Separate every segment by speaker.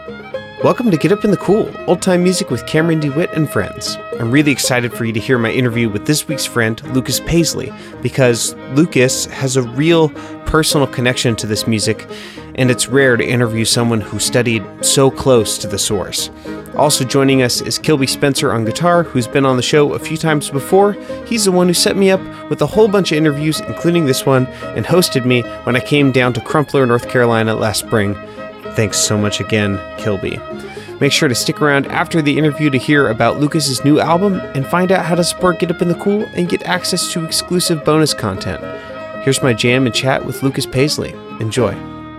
Speaker 1: Welcome to Get Up in the Cool, old-time music with Cameron DeWitt and friends. I'm really excited for you to hear my interview with this week's friend, Lucas Paisley, because Lucas has a real personal connection to this music, and it's rare to interview someone who studied so close to the source. Also joining us is Kilby Spencer on guitar, who's been on the show a few times before. He's the one who set me up with a whole bunch of interviews, including this one, and hosted me when I came down to Crumpler, North Carolina last spring. Thanks so much again, Kilby. Make sure to stick around after the interview to hear about Lucas's new album and find out how to support Get Up in the Cool and get access to exclusive bonus content. Here's my jam and chat with Lucas Paisley. Enjoy.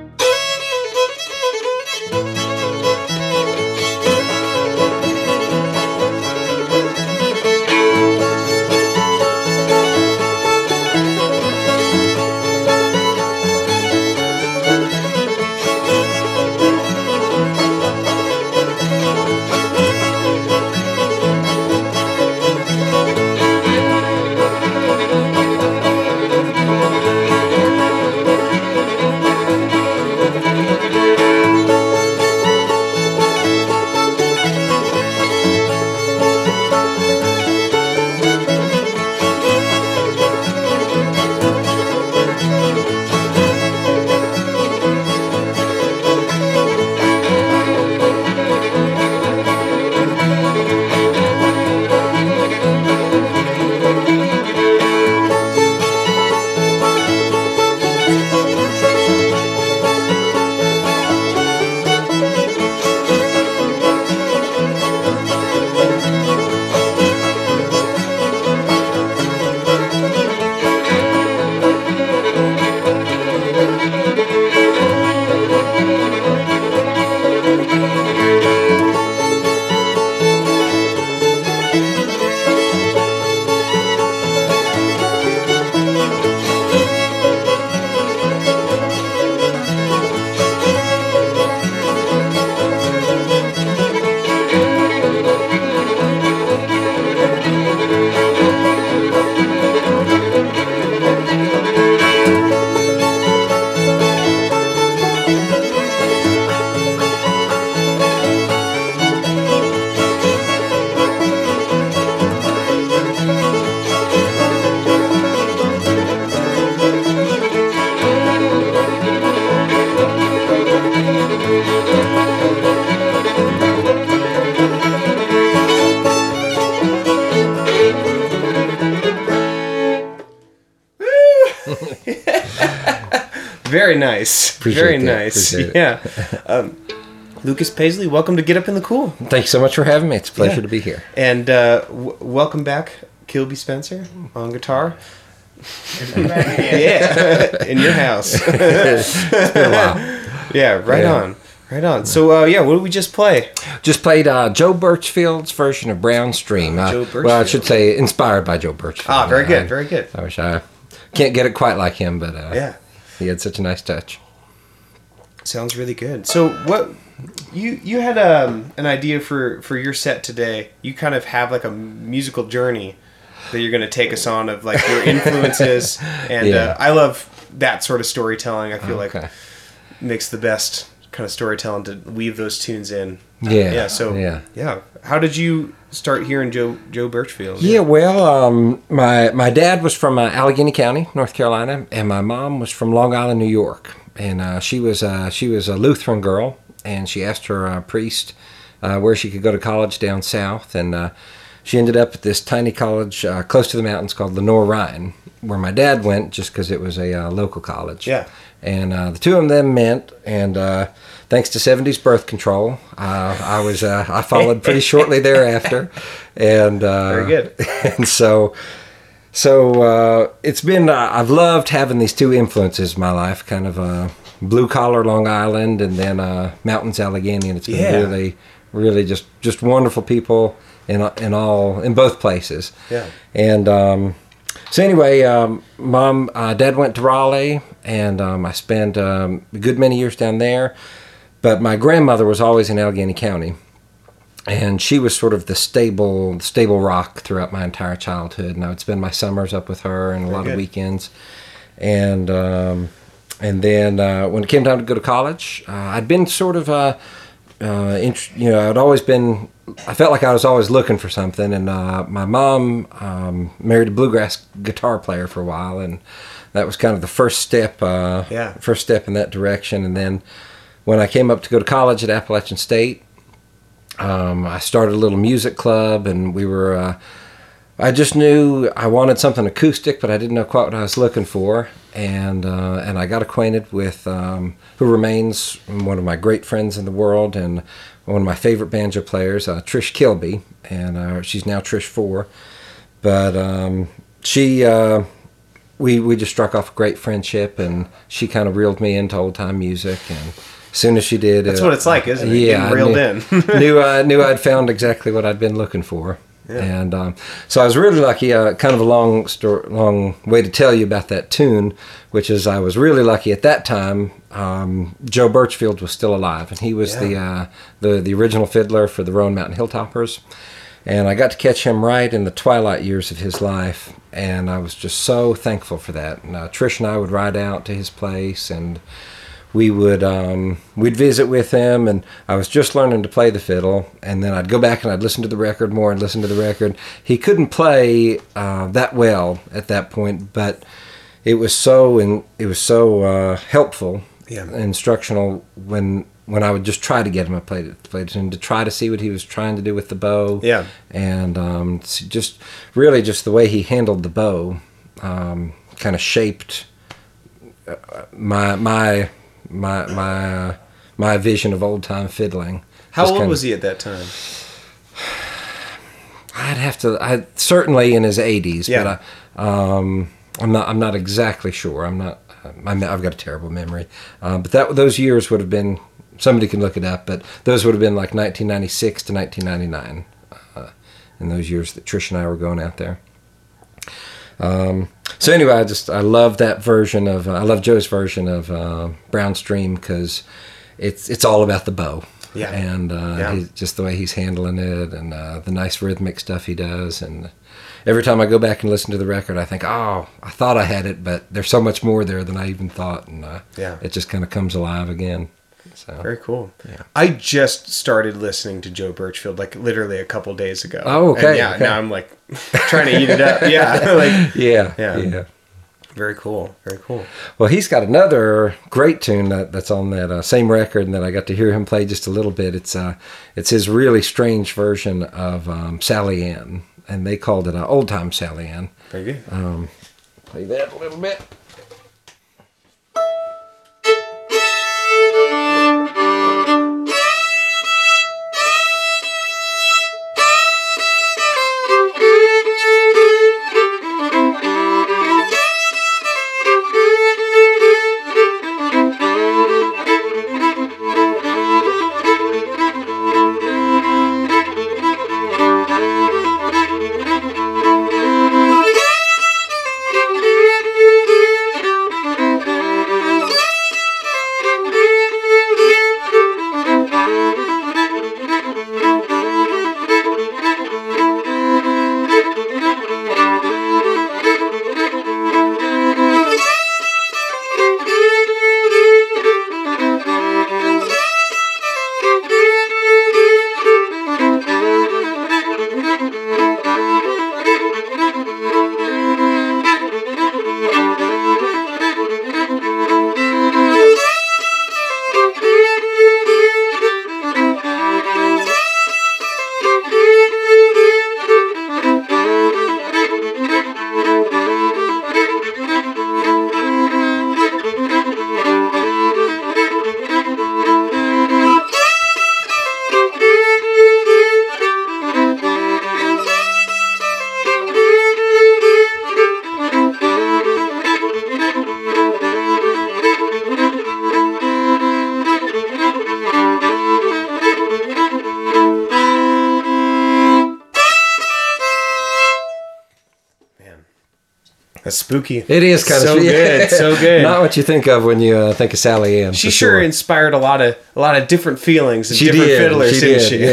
Speaker 1: Very nice. Very nice. Yeah. Lucas Paisley, welcome to Get Up in the Cool.
Speaker 2: Thank you so much for having me. It's a pleasure to be here.
Speaker 1: And welcome back, Kilby Spencer on guitar. Yeah, in your house.
Speaker 2: It's been a while.
Speaker 1: Yeah, right on. Right on. So, what did we just play?
Speaker 2: Just played Joe Birchfield's version of Brown Stream.
Speaker 1: Joe Birchfield.
Speaker 2: Well, I should say inspired by Joe Birchfield.
Speaker 1: Ah, very good, very good.
Speaker 2: I wish I can't get it quite like him, but
Speaker 1: yeah,
Speaker 2: he had such a nice touch.
Speaker 1: Sounds really good. So, what you had an idea for your set today? You kind of have like a musical journey that you're going to take us on of like your influences, and I love that sort of storytelling. I feel like makes the best kind of storytelling to weave those tunes in. So how did you start hearing Joe Birchfield?
Speaker 2: Well, my dad was from Allegheny County, North Carolina, and my mom was from Long Island, New York. And she was a Lutheran girl, and she asked her priest where she could go to college down south, and she ended up at this tiny college close to the mountains called Lenore Ryan, where my dad went just because it was a local college.
Speaker 1: Yeah.
Speaker 2: And the two of them met, and thanks to 70s birth control, I followed pretty shortly thereafter. And
Speaker 1: very good.
Speaker 2: And so it's been I've loved having these two influences in my life, kind of blue collar Long Island, and then mountains Allegheny, and it's been really just wonderful people in both places.
Speaker 1: Yeah.
Speaker 2: And so anyway, Dad went to Raleigh, and I spent a good many years down there. But my grandmother was always in Allegheny County, and she was sort of the stable rock throughout my entire childhood. And I would spend my summers up with her and a lot of weekends. And then when it came time to go to college, I'd been sort of I'd always been. I felt like I was always looking for something, and my mom married a bluegrass guitar player for a while, and that was kind of the first step. First step in that direction, and then when I came up to go to college at Appalachian State, I started a little music club, and we were. I just knew I wanted something acoustic, but I didn't know quite what I was looking for. And I got acquainted with who remains one of my great friends in the world and one of my favorite banjo players, Trish Kilby, and she's now Trish 4. But we just struck off a great friendship, and she kind of reeled me into old time music. And as soon as she did,
Speaker 1: that's what it's like, isn't it?
Speaker 2: Yeah,
Speaker 1: getting reeled in.
Speaker 2: knew I'd found exactly what I'd been looking for.
Speaker 1: Yeah.
Speaker 2: And so I was really lucky. Kind of a long way to tell you about that tune, which is I was really lucky at that time. Joe Birchfield was still alive, and he was the original fiddler for the Rowan Mountain Hilltoppers. And I got to catch him right in the twilight years of his life, and I was just so thankful for that. And Trish and I would ride out to his place, and we would we'd visit with him, and I was just learning to play the fiddle, and then I'd go back and I'd listen to the record more and listen to the record. He couldn't play that well at that point, but it was so helpful, instructional when I would just try to get him to play it and to try to see what he was trying to do with the bow. Yeah, and just the way he handled the bow kind of shaped my vision of old time fiddling.
Speaker 1: How old was he at that time?
Speaker 2: Certainly in his 80s, but I'm not exactly sure. I've got a terrible memory, but those years would have been. Somebody can look it up, but those would have been like 1996 to 1999, in those years that Trish and I were going out there. So anyway, I love that version of I love Joe's version of Brown Stream because it's all about the bow, and just the way he's handling it and the nice rhythmic stuff he does. And every time I go back and listen to the record, I think, oh, I thought I had it, but there's so much more there than I even thought, and it just kind of comes alive again. So,
Speaker 1: very cool. Yeah. I just started listening to Joe Birchfield like literally a couple days ago.
Speaker 2: Oh, okay.
Speaker 1: And now I'm like trying to eat it up. Yeah. Very cool. Very cool.
Speaker 2: Well, he's got another great tune that's on that same record, and that I got to hear him play just a little bit. It's his really strange version of Sally Ann, and they called it Old Time Sally Ann.
Speaker 1: Very good.
Speaker 2: Play that a little bit.
Speaker 1: That's spooky.
Speaker 2: It is kind of
Speaker 1: good, so good.
Speaker 2: Not what you think of when you think of Sally Ann.
Speaker 1: She sure inspired a lot of different feelings and different fiddlers, didn't she?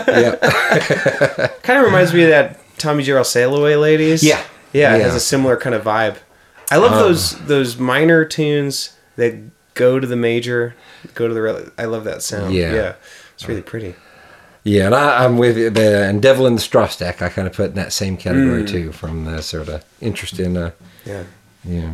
Speaker 2: Yeah.
Speaker 1: Kind of reminds me of that Tommy Jarrell Sail Away Ladies.
Speaker 2: Yeah.
Speaker 1: Yeah, it has a similar kind of vibe. I love those minor tunes that go to the major, go to the. I love that sound.
Speaker 2: Yeah.
Speaker 1: It's really pretty.
Speaker 2: Yeah, and I'm with you. And Devil in the Straw Stack, I kind of put in that same category too, from the sort of interest in. Yeah.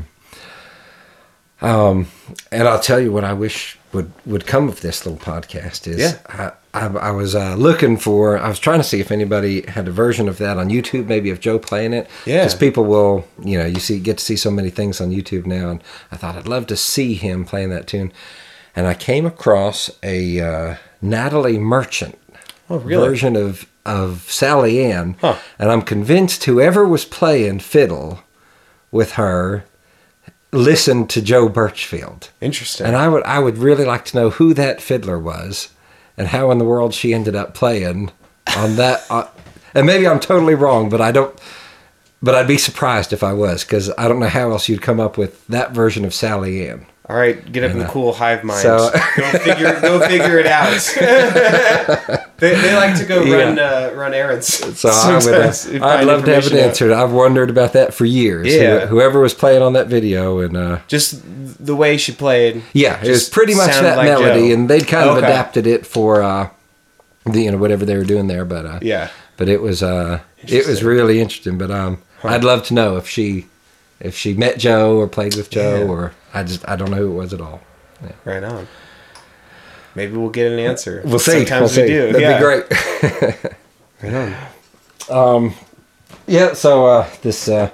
Speaker 2: And I'll tell you what I wish would come of this little podcast is I was looking for, I was trying to see if anybody had a version of that on YouTube, maybe of Joe playing it.
Speaker 1: Yeah.
Speaker 2: Because people will, you get to see so many things on YouTube now, and I thought I'd love to see him playing that tune. And I came across a Natalie Merchant version of Sally Ann.
Speaker 1: Huh.
Speaker 2: And I'm convinced whoever was playing fiddle with her listened to Joe Birchfield.
Speaker 1: Interesting.
Speaker 2: And I would really like to know who that fiddler was and how in the world she ended up playing on that. And maybe I'm totally wrong, but I'd be surprised if I was, because I don't know how else you'd come up with that version of Sally Ann.
Speaker 1: All right, get up in the cool hive mind.
Speaker 2: So,
Speaker 1: go figure it out. they like to go run errands.
Speaker 2: So I'd love to have an answer. I've wondered about that for years.
Speaker 1: Yeah.
Speaker 2: Whoever was playing on that video, and
Speaker 1: just the way she played.
Speaker 2: Yeah, it was pretty much that like melody,
Speaker 1: Joe.
Speaker 2: And they'd kind of adapted it for whatever they were doing there. But but it was really interesting. But I'd love to know if she met Joe or played with Joe, or I don't know who it was at all. Yeah.
Speaker 1: Right on. Maybe we'll get an answer.
Speaker 2: We'll see.
Speaker 1: Sometimes we do.
Speaker 2: That'd be great.
Speaker 1: Right on.
Speaker 2: Yeah. So this. So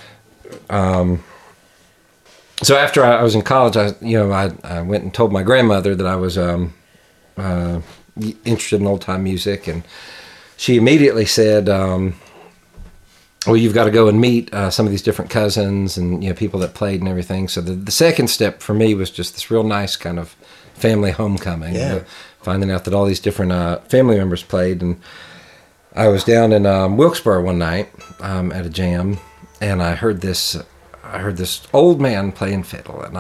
Speaker 2: after I was in college, I went and told my grandmother that I was interested in old time music, and she immediately said, well, you've got to go and meet some of these different cousins and people that played and everything. So the second step for me was just this real nice kind of family homecoming.
Speaker 1: Yeah.
Speaker 2: Finding out that all these different family members played. And I was down in Wilkesboro one night at a jam, and I heard this old man playing fiddle, and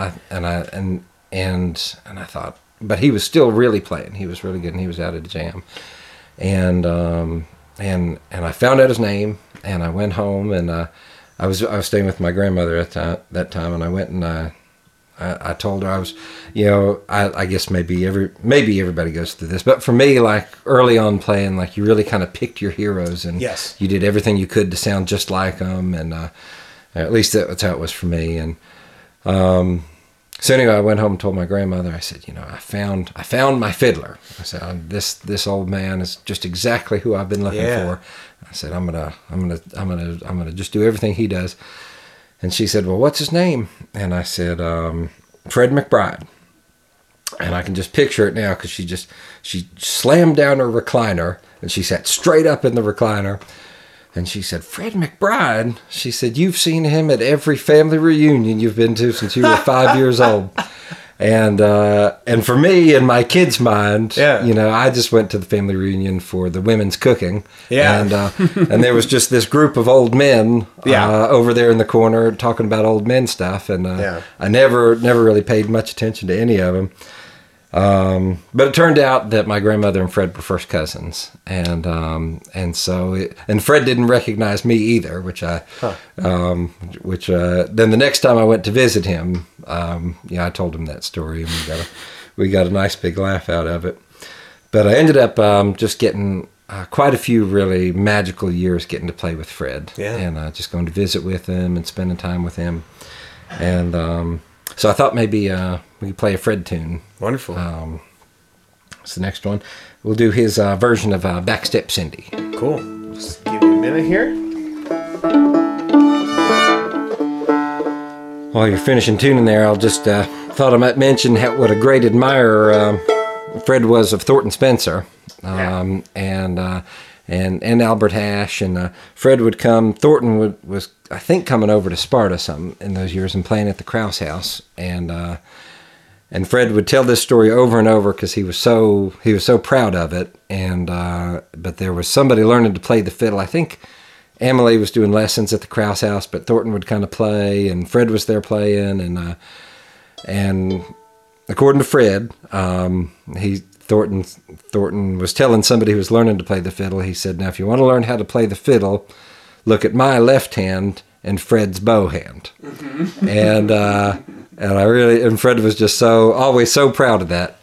Speaker 2: I thought, but he was still really playing. He was really good, and he was out at a jam, and I found out his name. And I went home, and I was staying with my grandmother at that time, and I went and I told her I was, I guess maybe everybody goes through this, but for me, like early on playing, like you really kind of picked your heroes, and you did everything you could to sound just like them, and at least that's how it was for me. And so anyway, I went home and told my grandmother. I said, I found my fiddler. I said, this old man is just exactly who I've been looking for. I said, I'm gonna just do everything he does. And she said, well, what's his name? And I said, Fred McBride. And I can just picture it now, because she slammed down her recliner, and she sat straight up in the recliner. And she said, Fred McBride? She said, you've seen him at every family reunion you've been to since you were 5 years old. And for me, in my kid's mind, I just went to the family reunion for the women's cooking. Yeah. And there was just this group of old men over there in the corner talking about old men stuff. And I never really paid much attention to any of them. But it turned out that my grandmother and Fred were first cousins, and Fred didn't recognize me either, which then the next time I went to visit him, I told him that story, and we got a nice big laugh out of it. But I ended up just getting quite a few really magical years getting to play with Fred, and just going to visit with him and spending time with him, and so I thought maybe we could play a Fred tune.
Speaker 1: Wonderful.
Speaker 2: It's the next one. We'll do his version of Backstep Cindy.
Speaker 1: Cool. Just give me a minute here.
Speaker 2: While you're finishing tuning there, I'll just thought I might mention what a great admirer Fred was of Thornton Spencer, and Albert Hash, and Fred would come. Thornton was I think coming over to Sparta some in those years and playing at the Krause House, and Fred would tell this story over and over because he was so proud of it. And but there was somebody learning to play the fiddle. I think Emily was doing lessons at the Krause House, but Thornton would kind of play, and Fred was there playing, and according to Fred, Thornton was telling somebody who was learning to play the fiddle. He said, "Now, if you want to learn how to play the fiddle, look at my left hand and Fred's bow hand." Mm-hmm. And and Fred was just always so proud of that.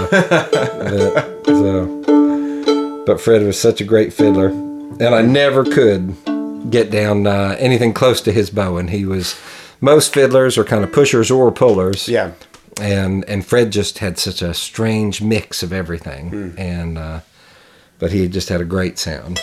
Speaker 2: But Fred was such a great fiddler, and I never could get down anything close to his bowing. Most fiddlers are kind of pushers or pullers.
Speaker 1: Yeah.
Speaker 2: And Fred just had such a strange mix of everything, but he just had a great sound.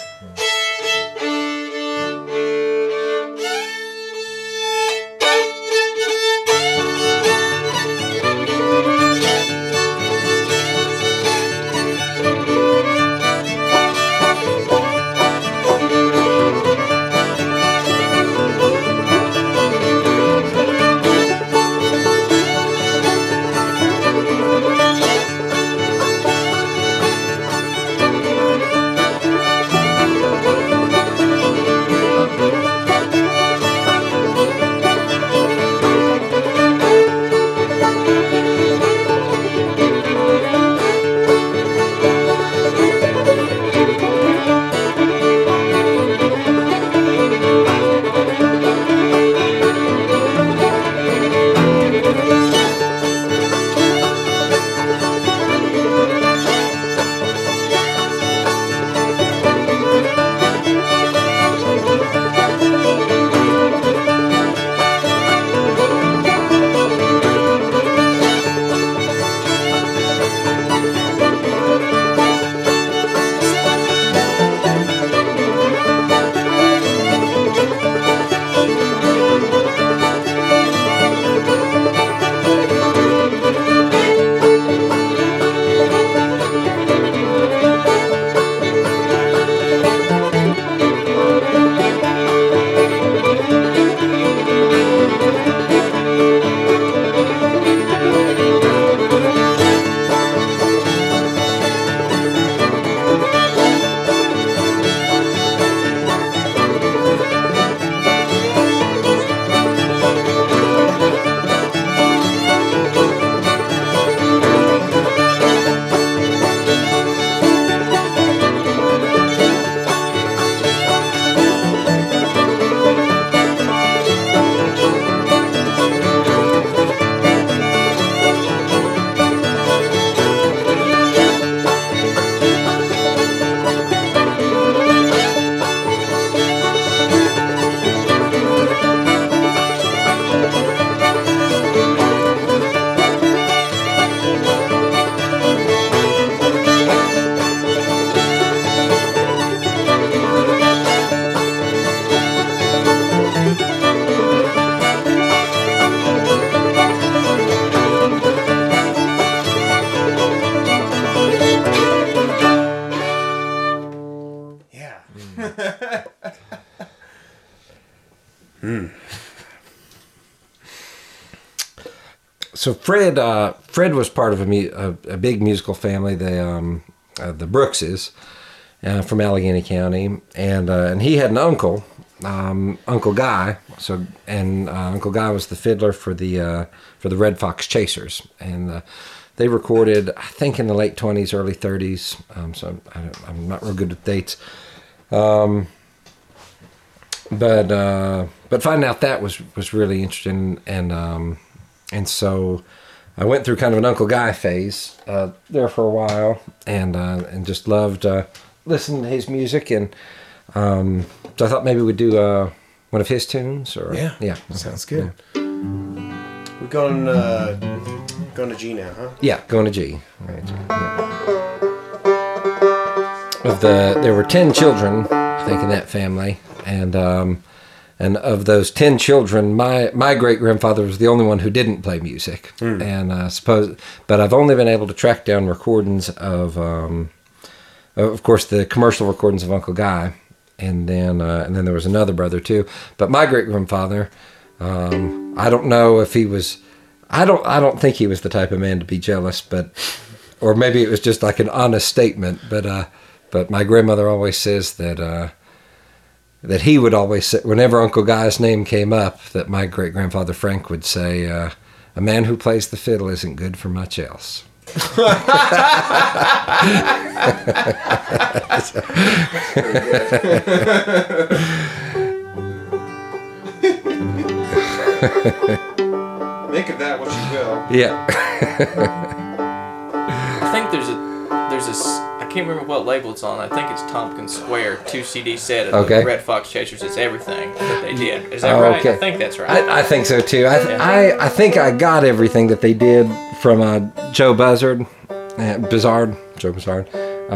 Speaker 2: So Fred was part of a big musical family, the Brookses, from Allegheny County, and he had an uncle, Uncle Guy. Uncle Guy was the fiddler for the Red Fox Chasers, and they recorded, I think, in the late 20s, early 30s. So I'm not real good with dates. But finding out that was really interesting, and so I went through kind of an Uncle Guy phase there for a while, and just loved listening to his music, and so I thought maybe we'd do one of his tunes, or
Speaker 1: yeah, sounds good. Yeah. We're going to G now, huh?
Speaker 2: Yeah, going to G. Right. Yeah. There were 10 children, I think, in that family, and of those 10 children, my great grandfather was the only one who didn't play music, and but I've only been able to track down recordings of course, the commercial recordings of Uncle Guy, and then there was another brother too. But my great grandfather, I don't know if he was. I don't think he was the type of man to be jealous, or maybe it was just like an honest statement. But my grandmother always says that he would always say, whenever Uncle Guy's name came up, that my great grandfather Frank would say, "A man who plays the fiddle isn't good for much else."
Speaker 1: Make of that what you will.
Speaker 2: Yeah.
Speaker 3: I think there's I can't remember what label it's on. I think it's Tompkins Square 2 CD set of
Speaker 2: Okay.
Speaker 3: the Red Fox Chasers. It's everything that they did. Is that
Speaker 2: Oh,
Speaker 3: right?
Speaker 2: okay.
Speaker 3: I think that's right.
Speaker 2: I think so too. I think I got everything that they did from Joe Buzzard, Joe Buzzard,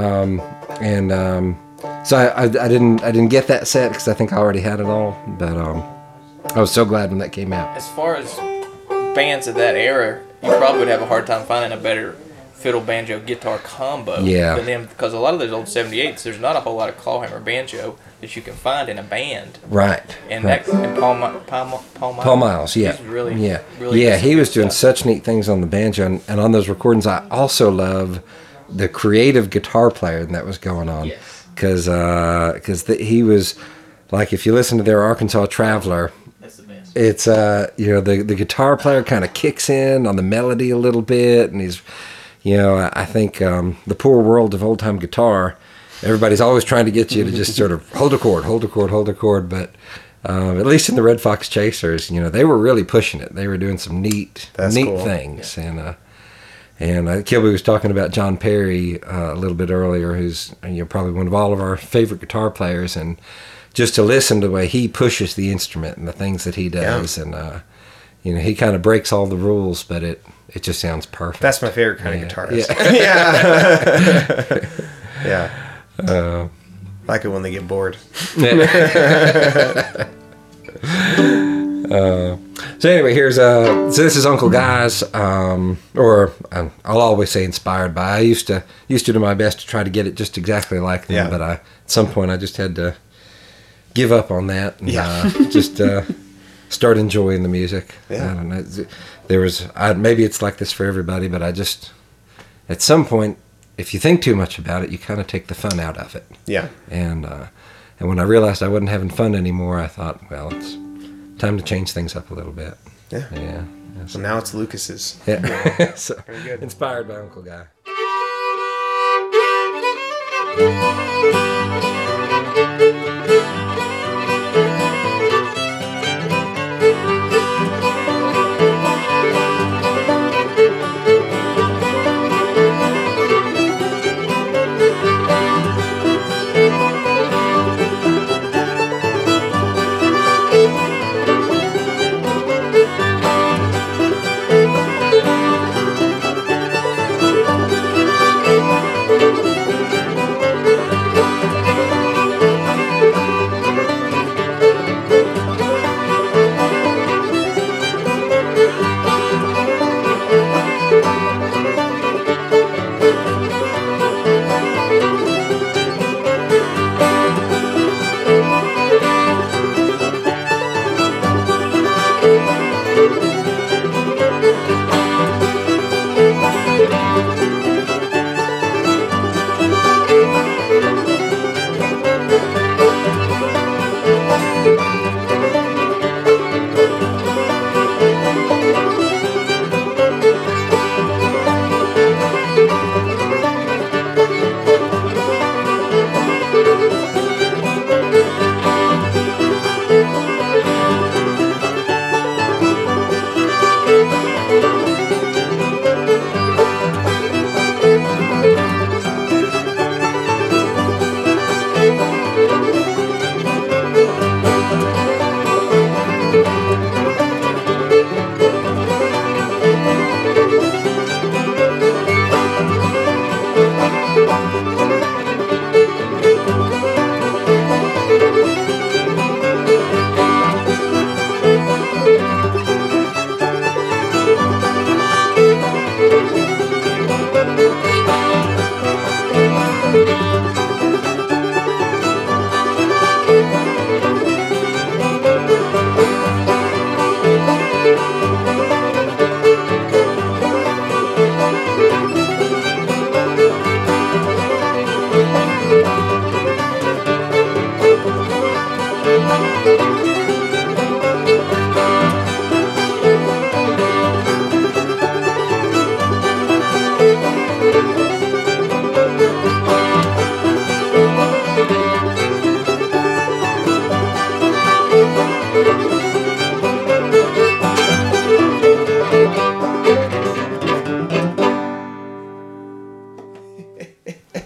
Speaker 2: so I didn't get that set because I think I already had it all. But I was so glad when that came out.
Speaker 3: As far as bands of that era, you probably would have a hard time finding a better fiddle banjo guitar combo than them, because a lot of those old 78s, there's not a whole lot of clawhammer banjo that you can find in a band.
Speaker 2: Right.
Speaker 3: And
Speaker 2: right.
Speaker 3: Paul
Speaker 2: Miles, yeah,
Speaker 3: he's really
Speaker 2: he was doing
Speaker 3: stuff.
Speaker 2: such neat things on the banjo, and on those recordings, I also love the creative guitar player that was going on, because he was like, if you listen to their Arkansas Traveler,
Speaker 3: That's the best.
Speaker 2: it's the guitar player kind of kicks in on the melody a little bit, and he's, I think the poor world of old time guitar, everybody's always trying to get you to just sort of hold a chord, but at least in the Red Fox Chasers, they were really pushing it. They were doing some neat
Speaker 1: cool.
Speaker 2: things, and Kilby was talking about John Perry a little bit earlier, who's probably one of all of our favorite guitar players, and just to listen to the way he pushes the instrument and the things that he does, and he kind of breaks all the rules, but it just sounds perfect.
Speaker 1: That's my favorite kind of guitarist.
Speaker 2: Yeah.
Speaker 1: Yeah. Like it when they get bored.
Speaker 2: So anyway, here's so this is Uncle Guy's, or I'll always say inspired by. I used to do my best to try to get it just exactly like them, but at some point I just had to give up on that and just start enjoying the music.
Speaker 1: Yeah.
Speaker 2: I don't know. Maybe it's like this for everybody, but I just, at some point, if you think too much about it, you kind of take the fun out of it.
Speaker 1: Yeah.
Speaker 2: And when I realized I wasn't having fun anymore, I thought, well, it's time to change things up a little bit.
Speaker 1: Yeah.
Speaker 2: Yeah.
Speaker 1: So now it's Lucas's.
Speaker 2: Yeah. So,
Speaker 1: Very good.
Speaker 2: inspired by Uncle Guy.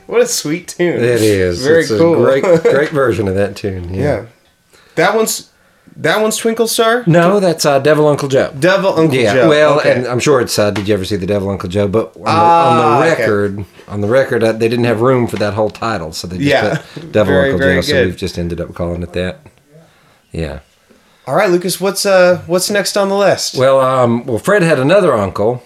Speaker 1: What a sweet tune.
Speaker 2: It is.
Speaker 1: Very
Speaker 2: it's
Speaker 1: cool.
Speaker 2: A great version of that tune.
Speaker 1: Yeah. That one's Twinkle Star?
Speaker 2: No, that's Devil Uncle Joe.
Speaker 1: Devil Uncle Joe.
Speaker 2: Well,
Speaker 1: okay.
Speaker 2: and I'm sure it's. Did you ever see the Devil Uncle Joe? But on the record, they didn't have room for that whole title, so they just put Devil Uncle Joe. So we've just ended up calling it that. Yeah.
Speaker 1: All right, Lucas. What's next on the list?
Speaker 2: Well, Fred had another uncle,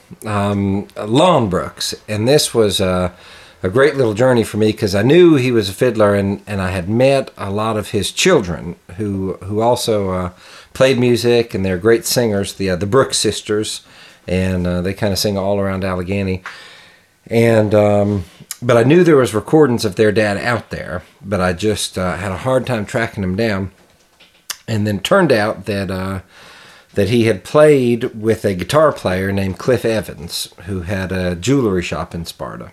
Speaker 2: Lon Brooks, and this was a great little journey for me because I knew he was a fiddler, and I had met a lot of his children who also played music, and they're great singers, the Brooks sisters, and they kind of sing all around Allegheny. And but I knew there was recordings of their dad out there, but I just had a hard time tracking them down. And then turned out that he had played with a guitar player named Cliff Evans, who had a jewelry shop in Sparta.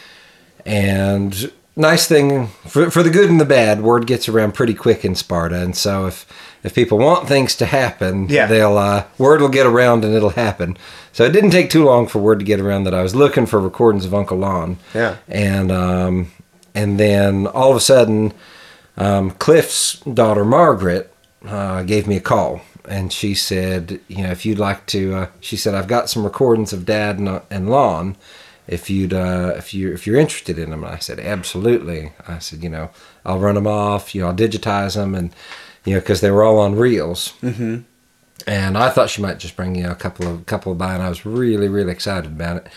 Speaker 2: And nice thing, for the good and the bad, word gets around pretty quick in Sparta. And so if people want things to happen, word will get around and it'll happen. So it didn't take too long for word to get around that I was looking for recordings of Uncle Lon.
Speaker 1: Yeah.
Speaker 2: And then all of a sudden, Cliff's daughter, Margaret, gave me a call, and she said, if you'd like to, she said, I've got some recordings of Dad and Lon, if you're interested in them. And I said, absolutely. I said, I'll run them off, I'll digitize them, and because they were all on reels. Mm-hmm. And I thought she might just bring a couple by, and I was really, really excited about it.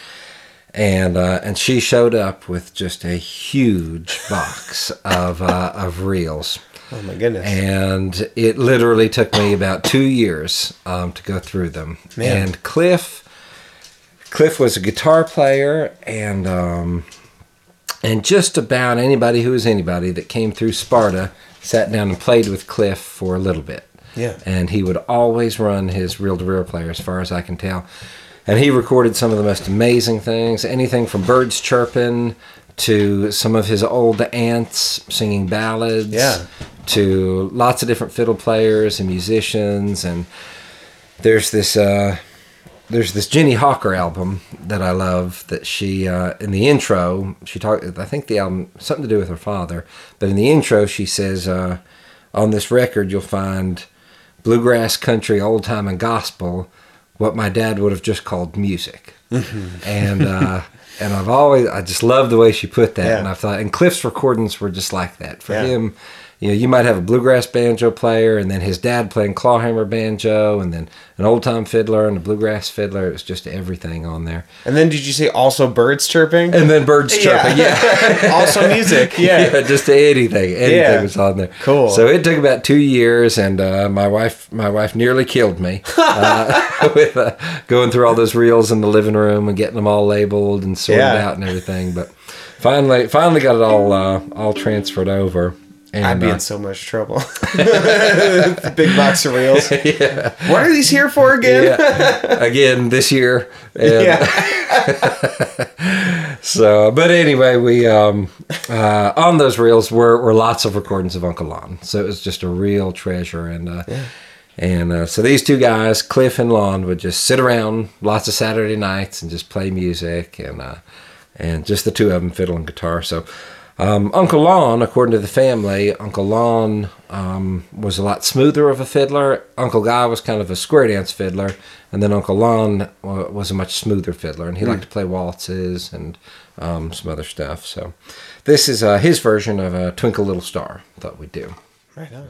Speaker 2: And she showed up with just a huge box of reels.
Speaker 1: Oh my goodness.
Speaker 2: And it literally took me about 2 years to go through them. Man. And Cliff was a guitar player, and just about anybody who was anybody that came through Sparta sat down and played with Cliff for a little bit.
Speaker 1: Yeah.
Speaker 2: And he would always run his reel-to-reel player, as far as I can tell. And he recorded some of the most amazing things, anything from birds chirping to some of his old aunts singing ballads, to lots of different fiddle players and musicians. And there's this Jenny Hawker album that I love, that she in the intro she talked. I think the album something to do with her father, but in the intro she says, on this record you'll find bluegrass, country, old time, and gospel, what my dad would have just called music. And I just love the way she put that. Yeah. And I thought, and Cliff's recordings were just like that. For him, you might have a bluegrass banjo player, and then his dad playing clawhammer banjo, and then an old-time fiddler and a bluegrass fiddler. It was just everything on there.
Speaker 1: And then did you say also birds chirping?
Speaker 2: And then birds chirping,
Speaker 1: Also music,
Speaker 2: just anything was on there.
Speaker 1: Cool.
Speaker 2: So it took about 2 years, and my wife nearly killed me with going through all those reels in the living room and getting them all labeled and sorted out and everything. But finally got it all transferred over. And,
Speaker 1: I'd be in so much trouble. Big box of reels.
Speaker 2: Yeah.
Speaker 1: What are these here for again?
Speaker 2: Again this year. And so, but anyway, we on those reels were lots of recordings of Uncle Lon. So it was just a real treasure. And so these two guys, Cliff and Lon, would just sit around lots of Saturday nights and just play music, and just the two of them, fiddle and guitar. So. Uncle Lon, according to the family, Uncle Lon was a lot smoother of a fiddler. Uncle Guy was kind of a square dance fiddler, and then Uncle Lon was a much smoother fiddler, and he liked to play waltzes and some other stuff. So this is his version of Twinkle Little Star. I thought we'd do.
Speaker 1: Right on.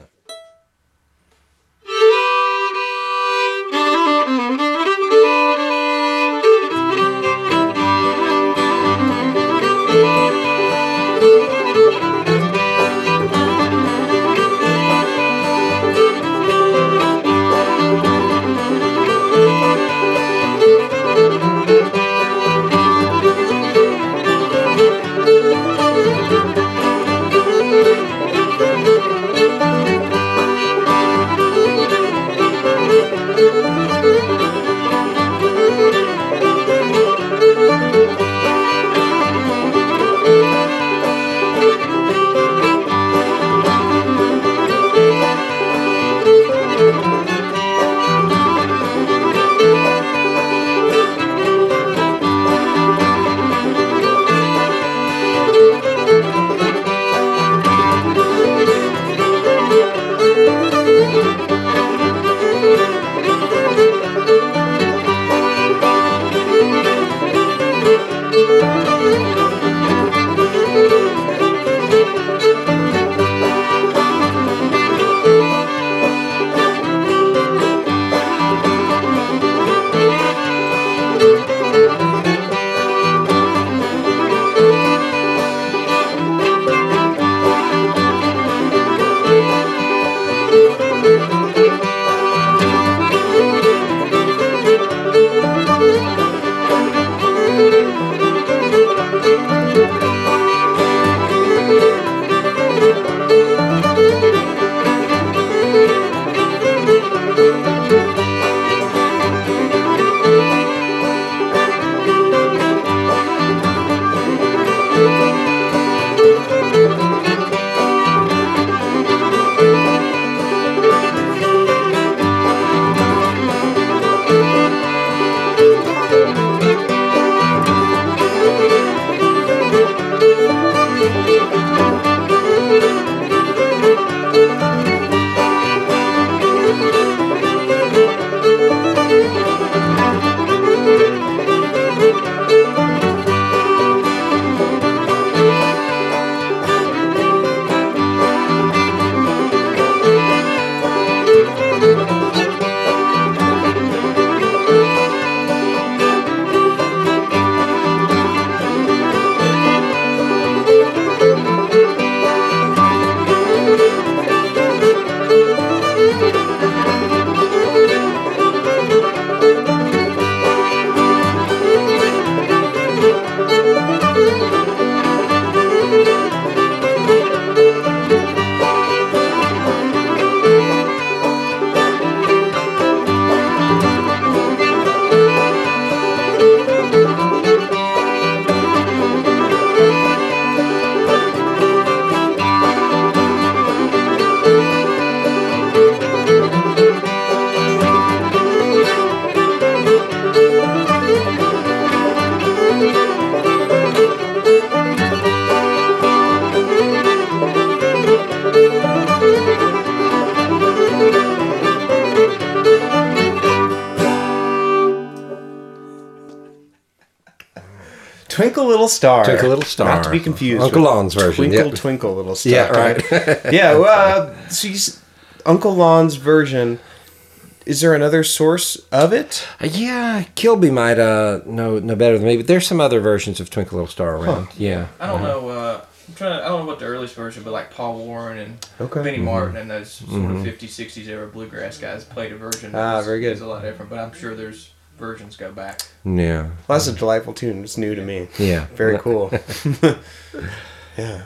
Speaker 1: Twinkle Little Star.
Speaker 2: Twinkle Little Star.
Speaker 1: Not to be confused
Speaker 2: Uncle
Speaker 1: with
Speaker 2: Lon's version.
Speaker 1: Twinkle Twinkle Little Star.
Speaker 2: Yeah, right.
Speaker 1: Yeah, so Uncle Lon's version. Is there another source of it?
Speaker 2: Yeah, Kilby might know better than me, but there's some other versions of Twinkle Little Star around. Huh. Yeah.
Speaker 3: I don't know. I don't know what the earliest version, but like Paul Warren and Benny Martin and those sort of 50s, 60s era bluegrass guys played a version.
Speaker 1: Very good.
Speaker 3: It's a lot different, but I'm sure there's versions go back.
Speaker 2: Yeah.
Speaker 1: Well, that's a delightful tune. It's new to me.
Speaker 2: Yeah.
Speaker 1: Very cool. Yeah.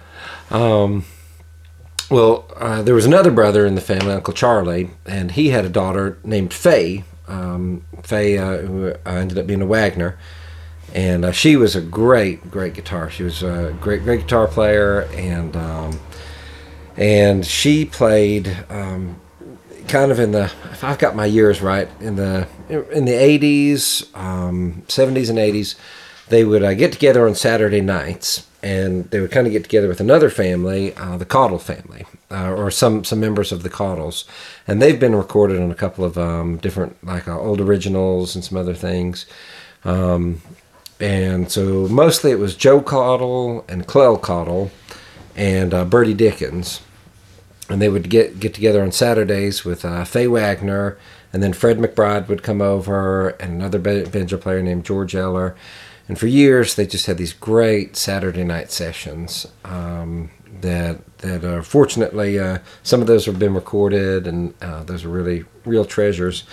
Speaker 2: Well, there was another brother in the family, Uncle Charlie, and he had a daughter named Faye. Faye, who ended up being a Wagner. And she was a great guitar. She was a great guitar player, and she played kind of in the, if I've got my years right, in the 80s, 70s and 80s. They would get together on Saturday nights, and they would kind of get together with another family, the Caudle family, or some members of the Caudles, and they've been recorded on a couple of different like old originals and some other things. And so mostly it was Joe Caudle and Clell Caudle and Bertie Dickens. And they would get together on Saturdays with Faye Wagner, and then Fred McBride would come over, and another banjo player named George Eller. And for years they just had these great Saturday night sessions that fortunately some of those have been recorded, and those are really real treasures.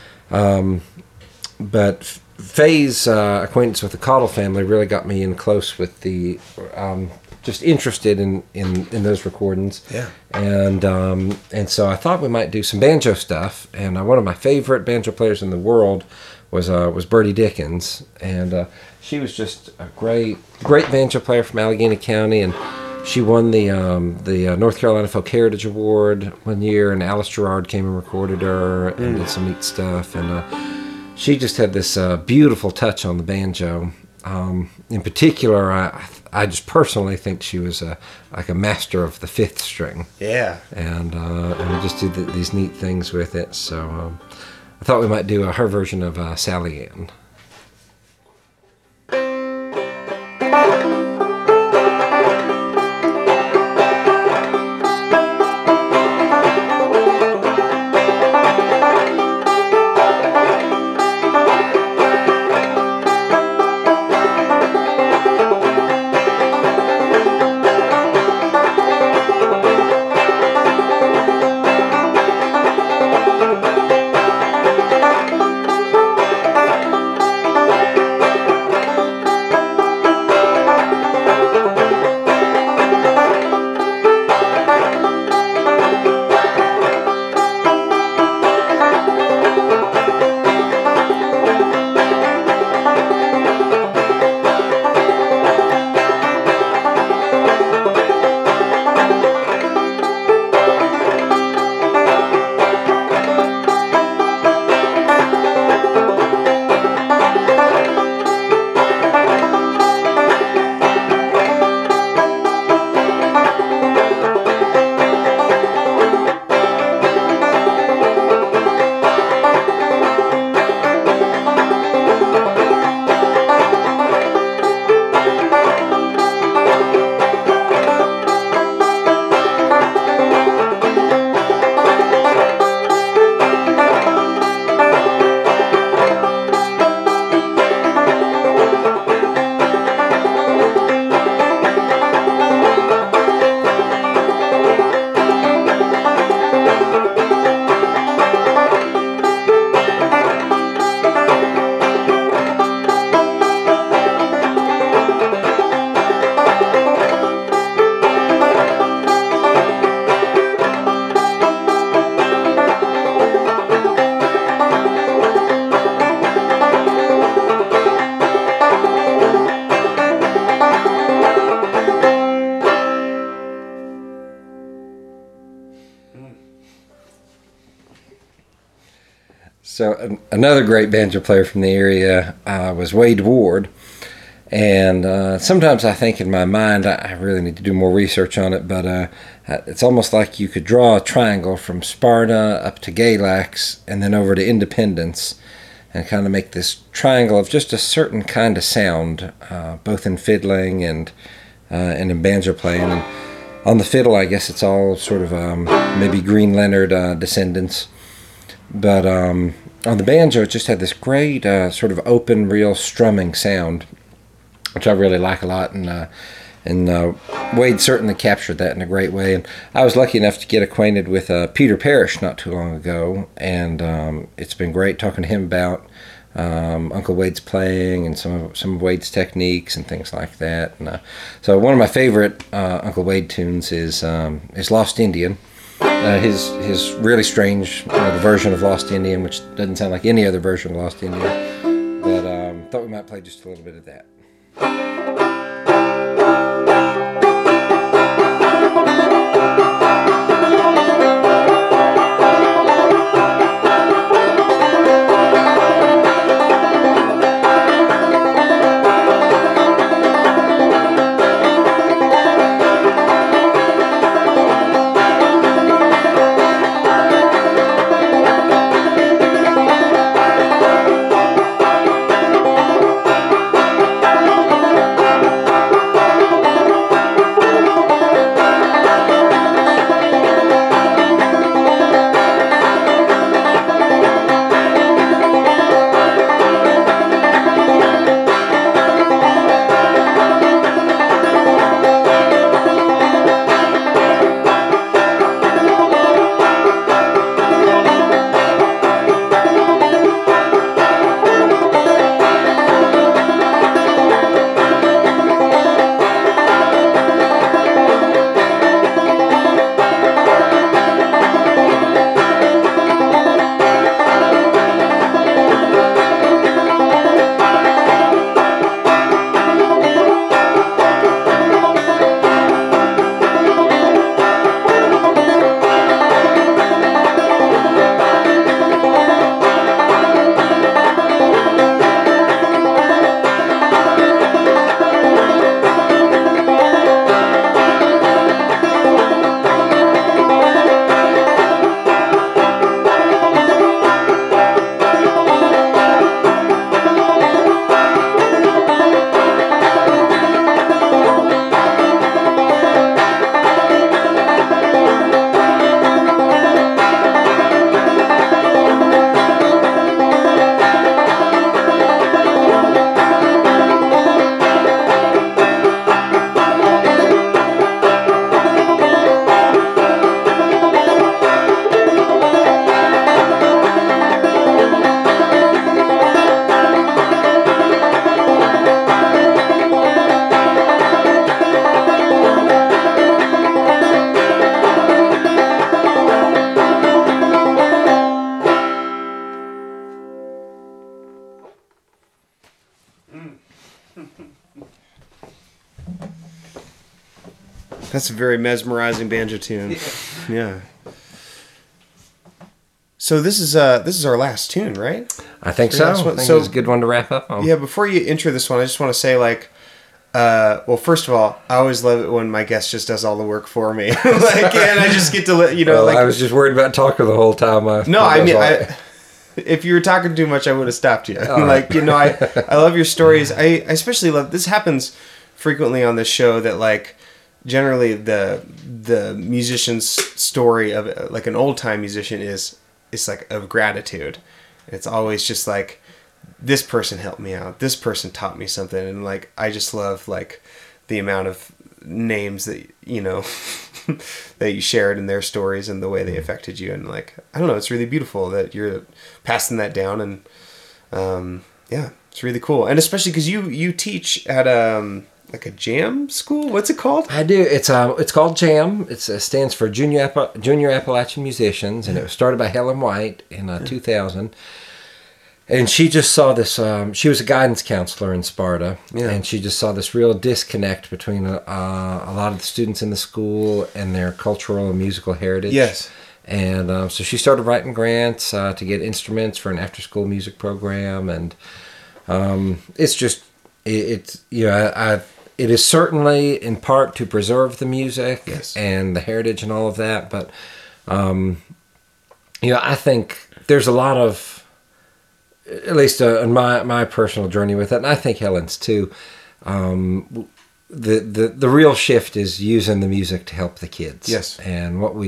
Speaker 2: But Faye's acquaintance with the Caudle family really got me in close with the, just interested in those recordings.
Speaker 1: Yeah.
Speaker 2: And so I thought we might do some banjo stuff. And one of my favorite banjo players in the world was Bertie Dickens, and she was just a great banjo player from Allegheny County, and she won the North Carolina Folk Heritage Award one year, and Alice Gerard came and recorded her and did some neat stuff, and she just had this beautiful touch on the banjo. In particular, I just personally think she was like a master of the fifth string.
Speaker 1: Yeah.
Speaker 2: And just did these neat things with it. So I thought we might do her version of Sally Ann. So another great banjo player from the area was Wade Ward. And sometimes I think in my mind I really need to do more research on it, but it's almost like you could draw a triangle from Sparta up to Galax and then over to Independence. and kind of make this triangle of just a certain kind of sound, both in fiddling and in banjo playing. And on the fiddle, I guess it's all sort of maybe Green Leonard descendants. But on the banjo, it just had this great sort of open, real strumming sound, which I really like a lot. And Wade certainly captured that in a great way. And I was lucky enough to get acquainted with Peter Parrish not too long ago, and it's been great talking to him about Uncle Wade's playing and some of Wade's techniques and things like that. And, so one of my favorite Uncle Wade tunes is Lost Indian. His really strange version of Lost Indian, which doesn't sound like any other version of Lost Indian. But thought we might play just a little bit of that.
Speaker 1: That's a very mesmerizing banjo tune. Yeah. So this is our last tune, right?
Speaker 2: I think so. I think it's a good one to wrap up on.
Speaker 1: Yeah, before you intro this one, I just want to say, like, well, first of all, I always love it when my guest just does all the work for me. And I just get to let
Speaker 2: Well, I was just worried about talking the whole time.
Speaker 1: If you were talking too much, I would have stopped you. I love your stories. I especially love, this happens frequently on this show, that like generally the musician's story of like an old time musician is like of gratitude. It's always just like, this person helped me out, this person taught me something, and like I just love like the amount of names that that you shared in their stories and the way they affected you, and like I don't know, it's really beautiful that you're passing that down, and yeah, it's really cool. And especially because you teach at like a jam school. What's it called?
Speaker 2: I do. It's called JAM. It stands for Junior Appalachian Musicians, and it was started by Helen White in 2000. And she just saw this. She was a guidance counselor in Sparta, and she just saw this real disconnect between a lot of the students in the school and their cultural and musical heritage.
Speaker 1: Yes.
Speaker 2: And so she started writing grants to get instruments for an after-school music program, and it is certainly in part to preserve the music,
Speaker 1: yes,
Speaker 2: and the heritage and all of that. But I think there's a lot of at least on my personal journey with it, and I think Helen's too, the real shift is using the music to help the kids.
Speaker 1: Yes.
Speaker 2: And what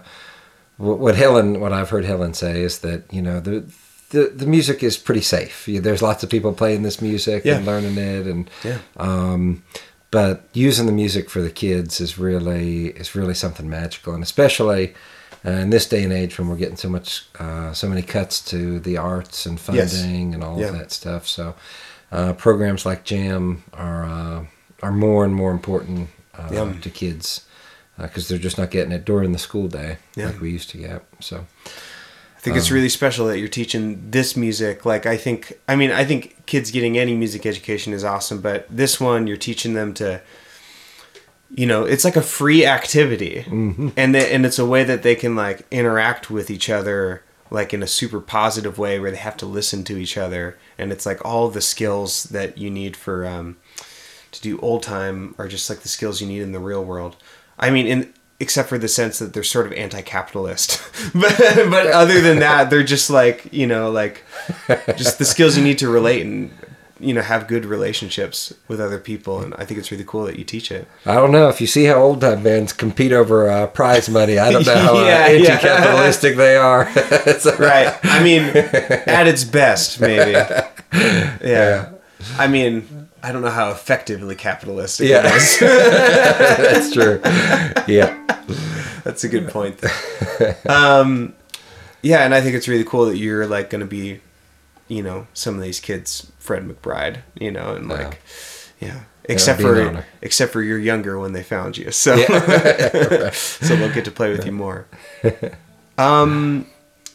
Speaker 2: I've heard Helen say is that, the music is pretty safe. There's lots of people playing this music and learning it, and but using the music for the kids is really something magical, and especially in this day and age when we're getting so many cuts to the arts and funding and all of that stuff. So programs like Jam are more and more important to kids because they're just not getting it during the school day like we used to get. So
Speaker 1: I think it's really special that you're teaching this music. Like, I think kids getting any music education is awesome, but this one, you're teaching them to, it's like a free activity. Mm-hmm. And it's a way that they can, like, interact with each other, like, in a super positive way where they have to listen to each other. And it's like all of the skills that you need for, to do old time are just like the skills you need in the real world. I mean, except for the sense that they're sort of anti-capitalist, but other than that, they're just like, just the skills you need to relate and, have good relationships with other people. And I think it's really cool that you teach it.
Speaker 2: I don't know if you see how old time bands compete over prize money. I don't know how anti-capitalistic they are.
Speaker 1: Right. I mean, at its best, maybe. Yeah. I mean, I don't know how effectively capitalistic it is.
Speaker 2: That's true. Yeah.
Speaker 1: That's a good point. And I think it's really cool that you're like going to be, some of these kids, Fred McBride, and like, except for you're younger when they found you. So, so they'll get to play with you more. And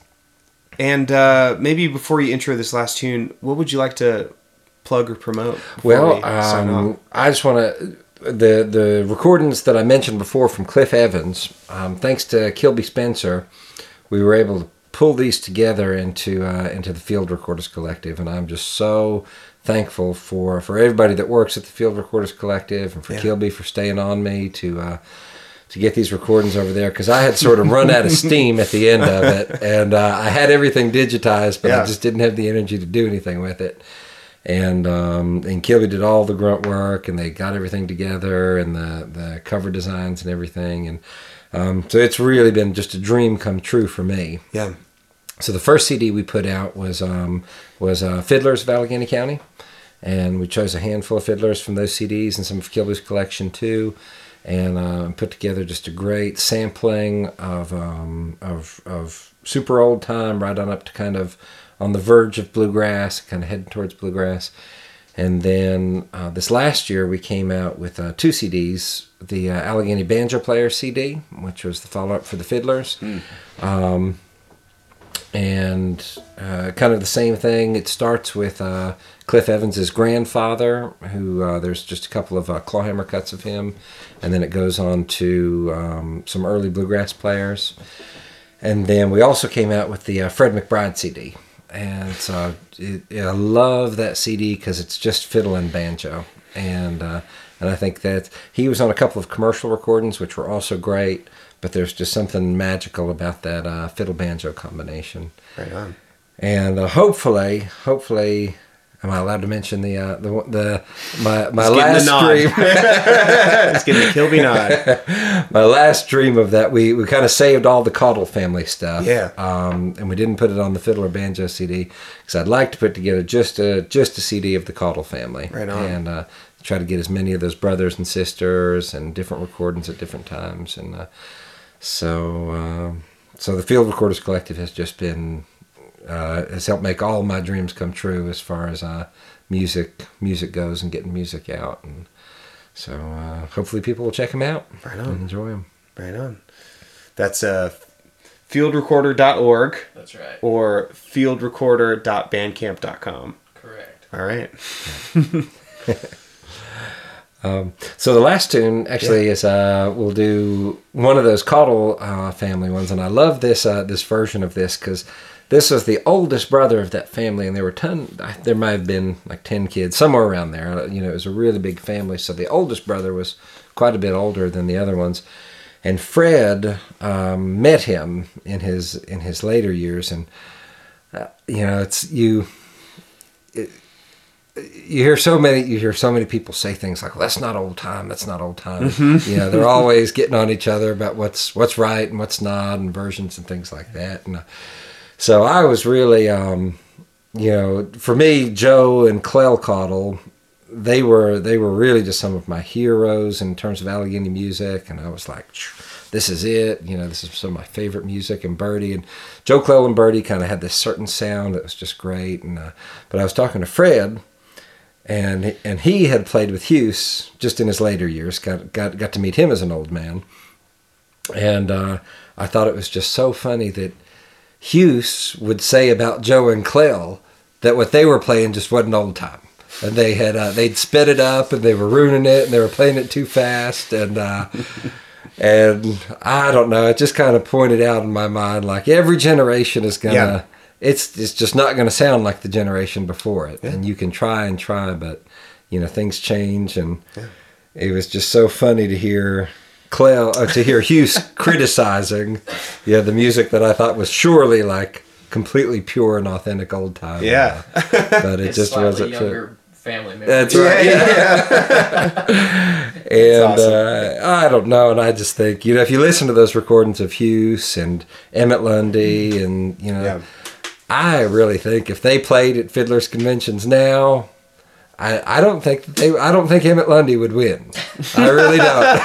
Speaker 1: maybe before you intro this last tune, what would you like to plug or promote?
Speaker 2: Well, I just want to the recordings that I mentioned before from Cliff Evans. Thanks to Kilby Spencer, we were able to pull these together into the Field Recorders Collective, and I'm just so thankful for everybody that works at the Field Recorders Collective and for Kilby for staying on me to get these recordings over there, because I had sort of run out of steam at the end of it, and I had everything digitized, but I just didn't have the energy to do anything with it. And Kilby did all the grunt work, and they got everything together, and the cover designs and everything, and so it's really been just a dream come true for me.
Speaker 1: Yeah.
Speaker 2: So the first CD we put out was Fiddlers of Allegheny County, and we chose a handful of fiddlers from those CDs and some of Kilby's collection too, and put together just a great sampling of super old time, right on up to kind of on the verge of bluegrass, kind of heading towards bluegrass. And then this last year we came out with 2 CDs, the Allegheny Banjo Player CD, which was the follow-up for the Fiddlers. And kind of the same thing. It starts with Cliff Evans' grandfather, who there's just a couple of clawhammer cuts of him. And then it goes on to some early bluegrass players. And then we also came out with the Fred McBride CD. And so I love that CD because it's just fiddle and banjo, and I think that he was on a couple of commercial recordings which were also great, but there's just something magical about that fiddle banjo combination.
Speaker 1: Right on.
Speaker 2: And hopefully, am I allowed to mention my last dream?
Speaker 1: It's getting the Kilby nod.
Speaker 2: My last dream of that, we kind of saved all the Caudle family stuff.
Speaker 1: Yeah.
Speaker 2: And we didn't put it on the fiddle or banjo CD because I'd like to put together just a CD of the Caudle family.
Speaker 1: Right on.
Speaker 2: And try to get as many of those brothers and sisters and different recordings at different times. And so the Field Recorders Collective has just been has helped make all my dreams come true as far as music goes and getting music out, and so hopefully people will check them out and enjoy them.
Speaker 1: Right on. That's fieldrecorder.org.
Speaker 3: That's right. Or
Speaker 1: fieldrecorder.bandcamp.com.
Speaker 3: Correct.
Speaker 1: All right.
Speaker 2: So the last tune actually is we'll do one of those Caudle family ones, and I love this version of this because this was the oldest brother of that family, and there might have been like 10 kids, somewhere around there. It was a really big family, so the oldest brother was quite a bit older than the other ones. And Fred met him in his later years, and it's you hear so many people say things like, well, that's not old time, that's not old time. Mm-hmm. You know, they're always getting on each other about what's right and what's not, and versions and things like that. And so I was really, you know, for me, Joe and Clell Caudle, they were really just some of my heroes in terms of Allegheny music, and I was like, this is it. You know, this is some of my favorite music. And Birdie and Joe, Clell, and Birdie kind of had this certain sound that was just great. And but I was talking to Fred. And he had played with Hughes just in his later years. Got to meet him as an old man, and I thought it was just so funny that Hughes would say about Joe and Clell that what they were playing just wasn't old time, and they'd sped it up and they were ruining it and they were playing it too fast, and I don't know. It just kind of pointed out in my mind like every generation is gonna. Yeah. It's just not going to sound like the generation before it. Yeah. And you can try, but, you know, things change. And it was just so funny to hear Hughes criticizing, the music that I thought was surely like completely pure and authentic old time.
Speaker 1: Yeah.
Speaker 2: But it just wasn't
Speaker 3: younger family member.
Speaker 2: That's right. Yeah. And awesome. I don't know. And I just think, you know, if you listen to those recordings of Hughes and Emmett Lundy and, you know, yeah. I really think if they played at Fiddlers Conventions now, I don't think Emmett Lundy would win. I really don't.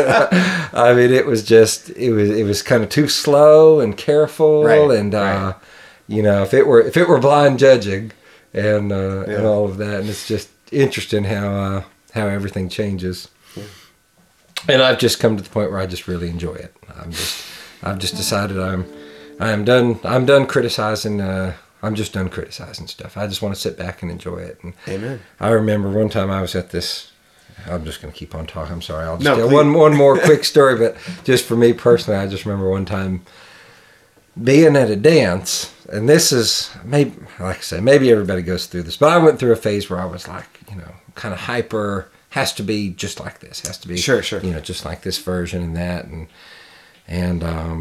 Speaker 2: I mean, it was kind of too slow and careful, right, and right. You know, if it were blind judging and all of that, and it's just interesting how everything changes. Yeah. And I've just come to the point where I just really enjoy it. I've just decided I'm done criticizing. I'm just done criticizing stuff. I just want to sit back and enjoy it. And
Speaker 1: amen.
Speaker 2: I remember one time I was at this. I'm just going to keep on talking. I'm sorry. I'll just tell one more quick story. But just for me personally, I just remember one time being at a dance, and this is maybe, like I say, maybe everybody goes through this, but I went through a phase where I was like, you know, kind of hyper. Has to be just like this. Has to be
Speaker 1: sure.
Speaker 2: You know, just like this version and that, and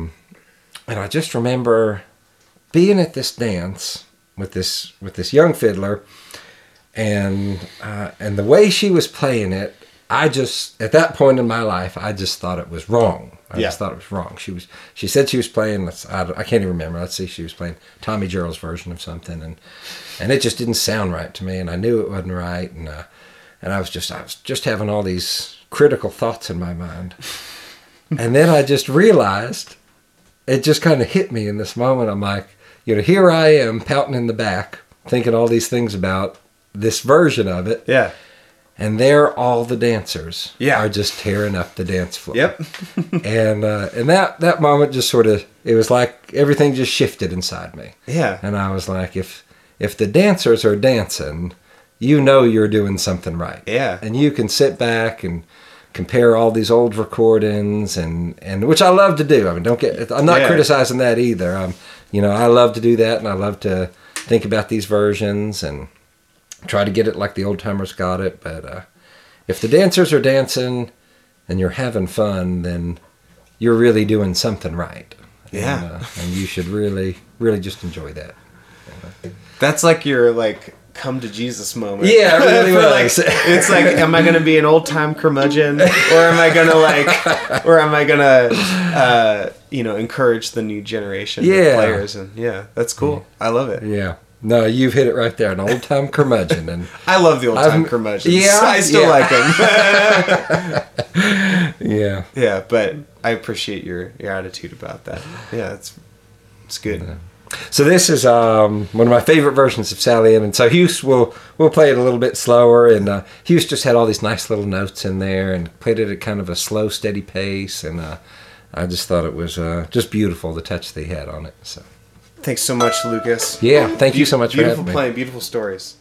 Speaker 2: I just remember being at this dance with this young fiddler, and the way she was playing it, I just, at that point in my life, I just thought it was wrong. I just thought it was wrong. She said she was playing, I can't even remember. Let's see, she was playing Tommy Jarrell's version of something, and it just didn't sound right to me, and I knew it wasn't right, and I was just having all these critical thoughts in my mind, and then I just realized. It just kind of hit me in this moment. I'm like, you know, here I am pouting in the back, thinking all these things about this version of it.
Speaker 1: Yeah.
Speaker 2: And there all the dancers
Speaker 1: yeah.
Speaker 2: are just tearing up the dance floor.
Speaker 1: Yep.
Speaker 2: and that moment just sort of, it was like everything just shifted inside me.
Speaker 1: Yeah.
Speaker 2: And I was like, if the dancers are dancing, you know you're doing something right.
Speaker 1: Yeah.
Speaker 2: And you can sit back and compare all these old recordings and which I love to do. I mean, I'm not criticizing that either. You know, I love to do that, and I love to think about these versions and try to get it like the old timers got it. But if the dancers are dancing and you're having fun, then you're really doing something right.
Speaker 1: Yeah.
Speaker 2: And you should really, really just enjoy that.
Speaker 1: That's like your come to Jesus moment.
Speaker 2: Yeah, it really was.
Speaker 1: It's like, am I going to be an old time curmudgeon, or am I going to encourage the new generation of players? And that's cool. I love it.
Speaker 2: Yeah. No, you've hit it right there. An old time curmudgeon, and
Speaker 1: I love the old time curmudgeons.
Speaker 2: Yeah,
Speaker 1: I still like them.
Speaker 2: Yeah.
Speaker 1: Yeah, but I appreciate your attitude about that. Yeah, it's good.
Speaker 2: Yeah. So this is one of my favorite versions of Sally Ann, and so Hughes will play it a little bit slower, and Hughes just had all these nice little notes in there and played it at kind of a slow, steady pace, and I just thought it was just beautiful, the touch they had on it. So
Speaker 1: thanks so much, Lucas.
Speaker 2: Yeah, thank you so much for having me.
Speaker 1: Beautiful playing, beautiful stories.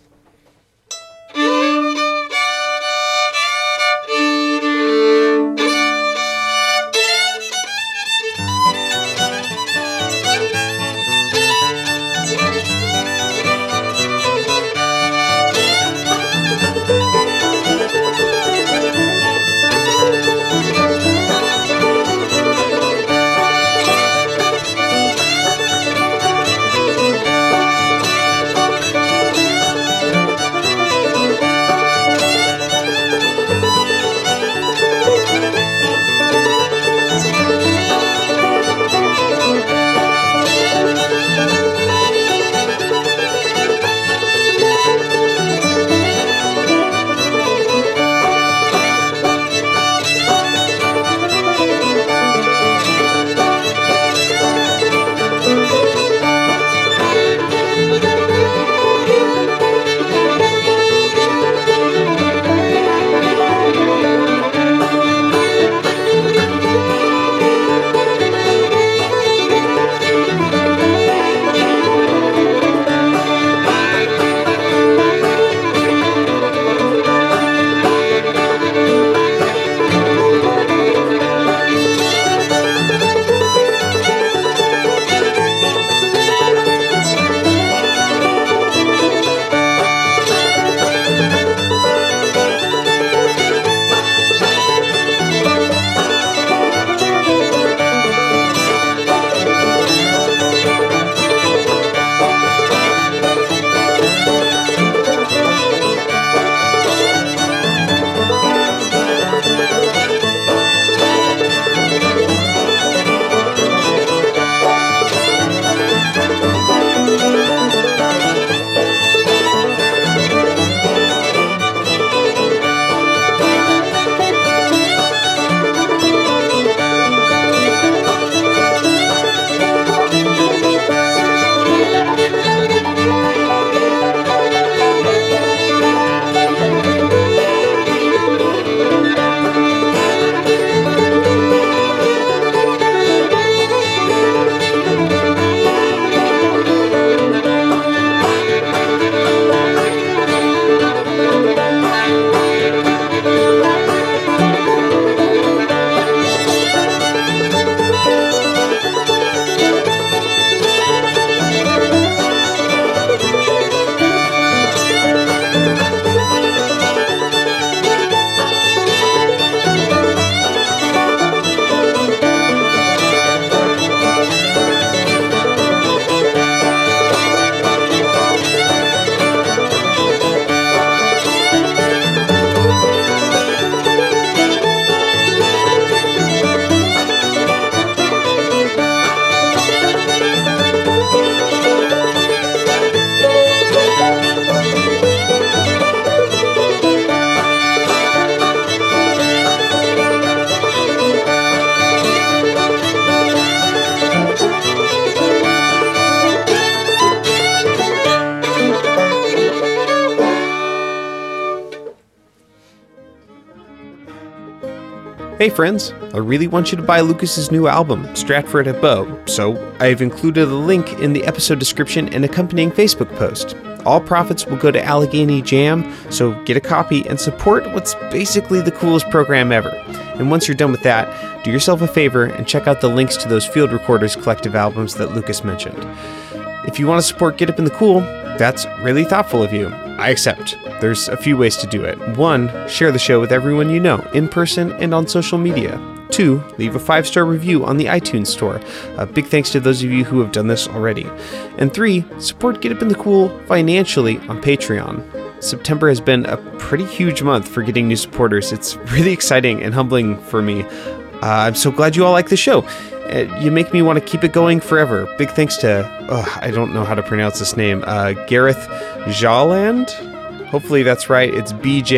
Speaker 1: Hey friends, I really want you to buy Lucas's new album, Stratford at Bow, so I've included a link in the episode description and accompanying Facebook post. All profits will go to Allegheny Jam, so get a copy and support what's basically the coolest program ever. And once you're done with that, do yourself a favor and check out the links to those Field Recorders collective albums that Lucas mentioned. If you want to support Get Up in the Cool, that's really thoughtful of you. I accept. There's a few ways to do it. 1, share the show with everyone you know, in person and on social media. 2, leave a 5-star review on the iTunes store. Big thanks to those of you who have done this already. And 3, support Get Up in the Cool financially on Patreon. September has been a pretty huge month for getting new supporters. It's really exciting and humbling for me. I'm so glad you all like the show. You make me want to keep it going forever. Big thanks to, I don't know how to pronounce this name, Gareth Jaaland? Hopefully that's right. It's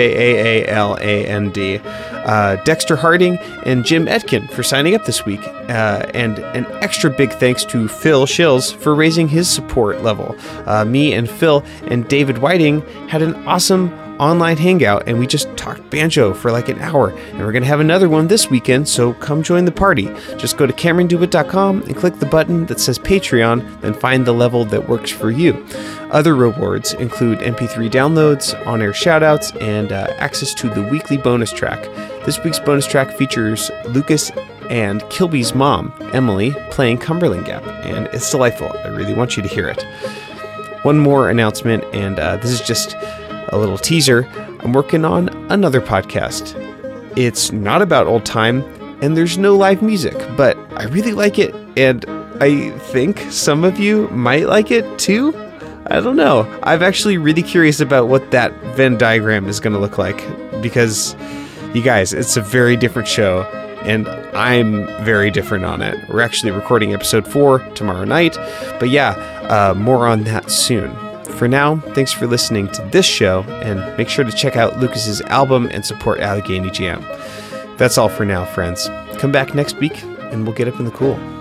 Speaker 1: Bjaaland. Dexter Harding and Jim Etkin for signing up this week. And an extra big thanks to Phil Shills for raising his support level. Me and Phil and David Whiting had an awesome online hangout, and we just talked banjo for like an hour, and we're going to have another one this weekend, so come join the party. Just go to CameronDewitt.com and click the button that says Patreon, then find the level that works for you. Other rewards include MP3 downloads, on-air shoutouts, and access to the weekly bonus track. This week's bonus track features Lucas and Kilby's mom, Emily, playing Cumberland Gap, and it's delightful. I really want you to hear it. One more announcement, and this is just a little teaser. I'm working on another podcast. It's not about old time, and there's no live music, but I really like it, and I think some of you might like it too. I don't know. I'm actually really curious about what that Venn diagram is going to look like, because you guys, it's a very different show, and I'm very different on it. We're actually recording episode 4 tomorrow night, but yeah, more on that soon. For now, thanks for listening to this show, and make sure to check out Lucas's album and support Allegheny Jam. That's all for now, friends. Come back next week, and we'll get up in the cool.